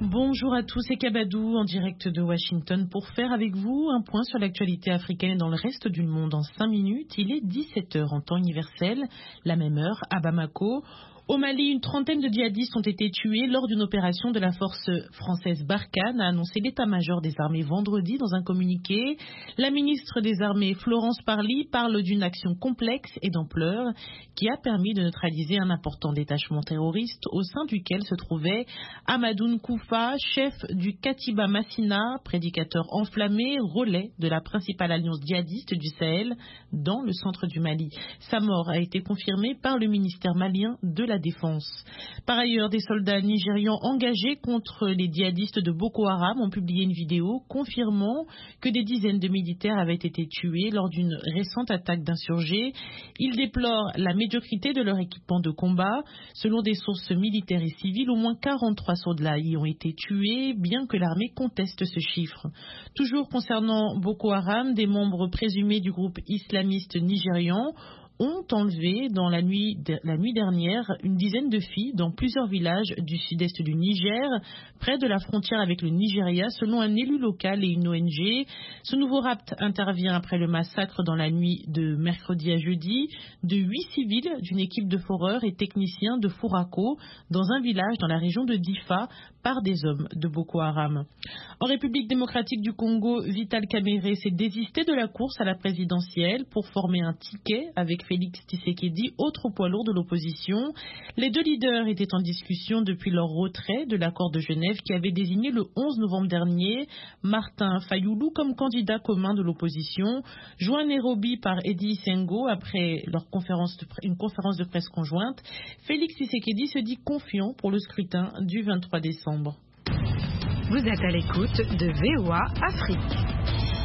Bonjour à tous, c'est Kabadou en direct de Washington pour faire avec vous un point sur l'actualité africaine et dans le reste du monde en 5 minutes. Il est 17h en temps universel, la même heure à Bamako. Au Mali, une trentaine de djihadistes ont été tués lors d'une opération de la force française Barkhane, a annoncé l'état-major des armées vendredi dans un communiqué. La ministre des Armées, Florence Parly, parle d'une action complexe et d'ampleur qui a permis de neutraliser un important détachement terroriste au sein duquel se trouvait Amadoun Koufa, chef du Katiba Massina, prédicateur enflammé, relais de la principale alliance djihadiste du Sahel dans le centre du Mali. Sa mort a été confirmée par le ministère malien de la Défense. Par ailleurs, des soldats nigérians engagés contre les djihadistes de Boko Haram ont publié une vidéo confirmant que des dizaines de militaires avaient été tués lors d'une récente attaque d'insurgés. Ils déplorent la médiocrité de leur équipement de combat. Selon des sources militaires et civiles, au moins 43 soldats y ont été tués, bien que l'armée conteste ce chiffre. Toujours concernant Boko Haram, des membres présumés du groupe islamiste nigérian ont enlevé dans la nuit dernière une dizaine de filles dans plusieurs villages du sud-est du Niger, près de la frontière avec le Nigeria, selon un élu local et une ONG. Ce nouveau rapt intervient après le massacre dans la nuit de mercredi à jeudi de 8 civils d'une équipe de foreurs et techniciens de Fourako dans un village dans la région de Difa par des hommes de Boko Haram. En République démocratique du Congo, Vital Kamerhe s'est désisté de la course à la présidentielle pour former un ticket avec Félix Tshisekedi, autre poids lourd de l'opposition. Les deux leaders étaient en discussion depuis leur retrait de l'accord de Genève qui avait désigné le 11 novembre dernier Martin Fayoulou comme candidat commun de l'opposition. Joint à Nairobi par Edi Sengo après une conférence de presse conjointe, Félix Tshisekedi se dit confiant pour le scrutin du 23 décembre. Vous êtes à l'écoute de VOA Afrique.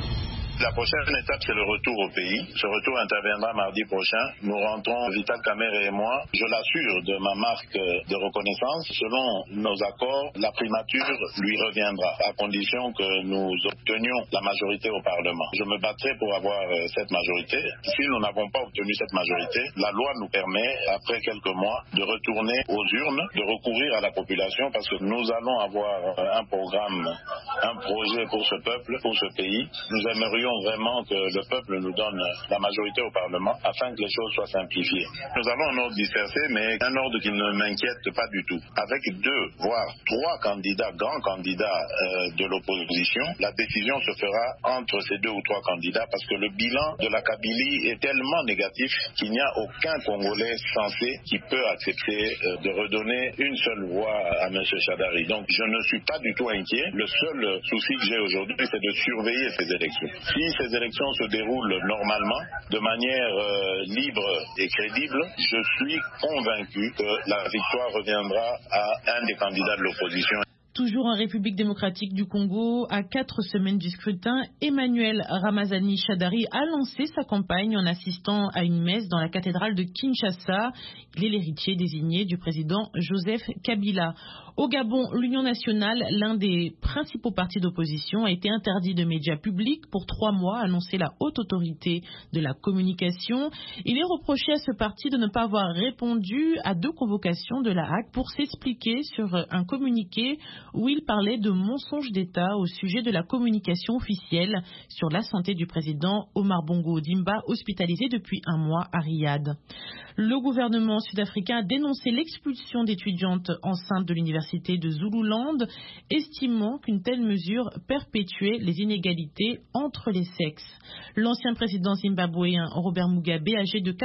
La prochaine étape, c'est le retour au pays. Ce retour interviendra mardi prochain. Nous rentrons, Vital Kamerhe et moi. Je l'assure de ma marque de reconnaissance. Selon nos accords, la primature lui reviendra, à condition que nous obtenions la majorité au Parlement. Je me battrai pour avoir cette majorité. Si nous n'avons pas obtenu cette majorité, la loi nous permet, après quelques mois, de retourner aux urnes, de recourir à la population, parce que nous allons avoir un programme, un projet pour ce peuple, pour ce pays. Nous aimerions vraiment que le peuple nous donne la majorité au Parlement afin que les choses soient simplifiées. Nous avons un ordre dispersé, mais un ordre qui ne m'inquiète pas du tout. Avec 2, voire 3 candidats, grands candidats de l'opposition, la décision se fera entre ces 2 ou 3 candidats parce que le bilan de la Kabylie est tellement négatif qu'il n'y a aucun Congolais sensé qui peut accepter de redonner une seule voix à M. Chadari. Donc je ne suis pas du tout inquiet. Le seul souci que j'ai aujourd'hui, c'est de surveiller ces élections. Si ces élections se déroulent normalement, de manière libre et crédible, je suis convaincu que la victoire reviendra à un des candidats de l'opposition. Toujours en République démocratique du Congo, à 4 semaines du scrutin, Emmanuel Ramazani Shadari a lancé sa campagne en assistant à une messe dans la cathédrale de Kinshasa. Il est l'héritier désigné du président Joseph Kabila. Au Gabon, l'Union nationale, l'un des principaux partis d'opposition, a été interdit de médias publics pour 3 mois, a annoncé la haute autorité de la communication. Il est reproché à ce parti de ne pas avoir répondu à 2 convocations de la HAC pour s'expliquer sur un communiqué où il parlait de mensonges d'État au sujet de la communication officielle sur la santé du président Omar Bongo Ondimba, hospitalisé depuis 1 mois à Riyad. Le gouvernement sud-africain a dénoncé l'expulsion d'étudiantes enceintes de l'université de Zululand, estimant qu'une telle mesure perpétuait les inégalités entre les sexes. L'ancien président zimbabwéen Robert Mugabe, âgé de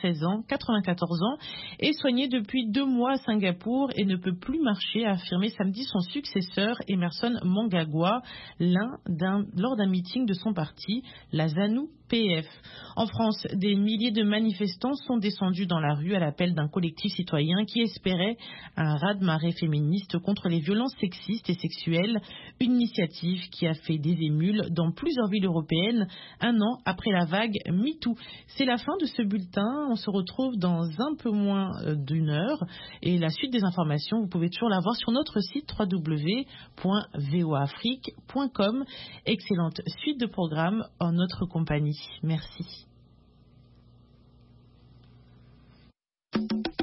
94 ans, est soigné depuis 2 mois à Singapour et ne peut plus marcher, a affirmé samedi son successeur Emmerson Mnangagwa lors d'un meeting de son parti, la ZANU-PF. En France, des milliers de manifestants sont descendus dans la rue à l'appel d'un collectif citoyen qui espérait un raz-de-marée féministe contre les violences sexistes et sexuelles, une initiative qui a fait des émules dans plusieurs villes européennes 1 an après la vague MeToo. C'est la fin de ce bulletin, on se retrouve dans un peu moins d'1 heure et la suite des informations, vous pouvez toujours la voir sur notre site www.voafrique.com. Excellente suite de programmes en notre compagnie. Merci.